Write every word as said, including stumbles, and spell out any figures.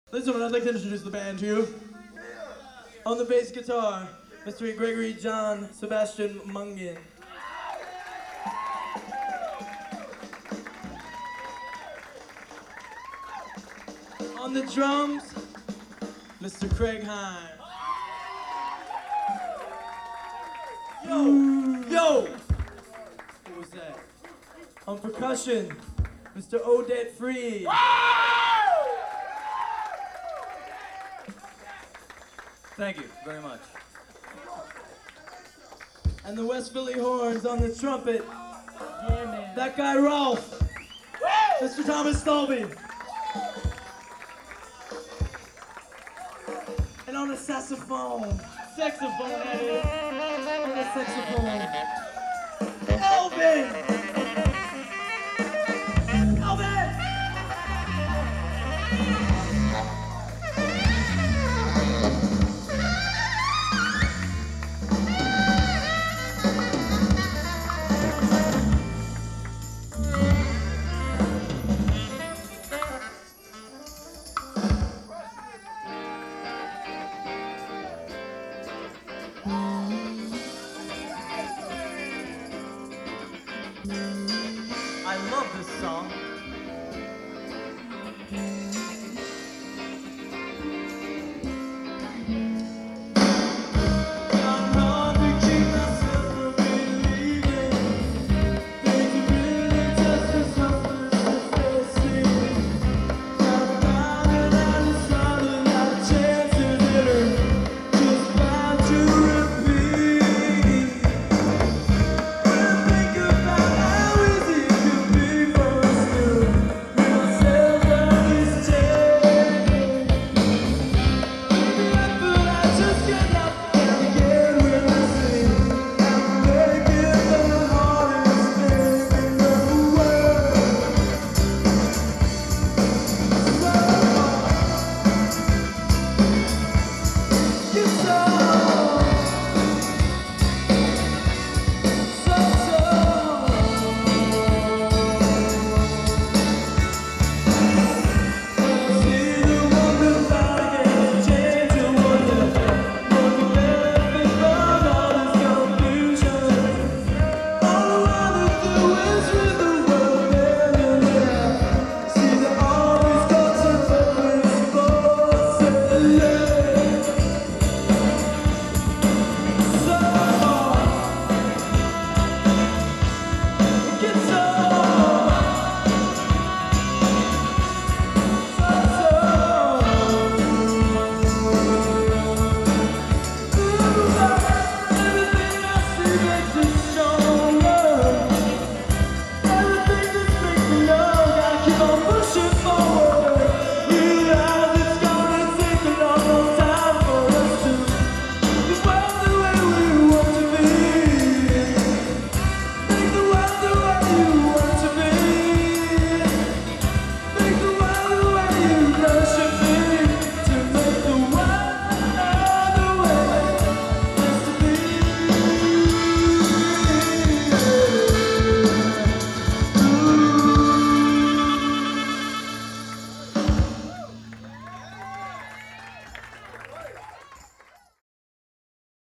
Ladies and gentlemen, I'd like to introduce the band to you. On the bass guitar, Mister Gregory John Sebastian Mungin. On the drums, Mister Craig Hines. Yo! Yo! What was that? On percussion, Mister Odette Freed. Thank you very much. And the West Philly horns on the trumpet, Yeah, man. that guy Ralph, Mister Thomas Stolby. And on the saxophone, Saxophone, that is. on the saxophone, Elvin! Elvin!